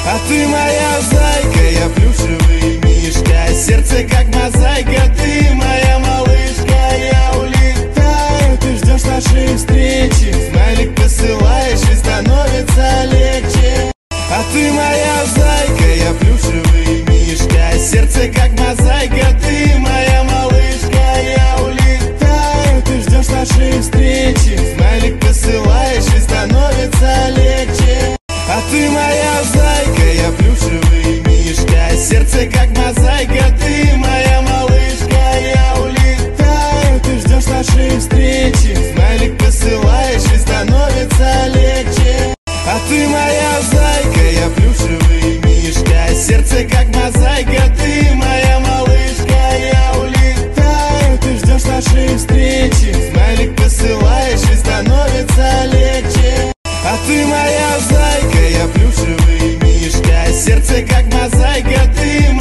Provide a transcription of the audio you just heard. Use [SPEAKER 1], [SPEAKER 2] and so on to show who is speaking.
[SPEAKER 1] А ты моя зайка, я плюшевый мишка, сердце как мозаика, ты моя малышка. Я улетаю, ты ждешь нашей встречи, смайлик посылаешь и становится легче. А ты моя зайка, я плюшевый мишка, сердце как мозаика, ты моя малышка. Я улетаю, ты ждешь нашей встречи, смайлик посылаешь и становится легче. А ты моя зайка, я плюшевый мишка, сердце как мозаика, ты моя малышка. Я улетаю, ты ждешь нашей встречи, смайлик посылаешь и становится легче. А ты моя зайка, я плюшевый мишка, сердце как мозаика, ты моя малышка. Я улетаю, ты ждешь нашей встречи, смайлик посылаешь и становится легче. А ты моя зайка, я плюшевый мишка, сердце как мозаика, ты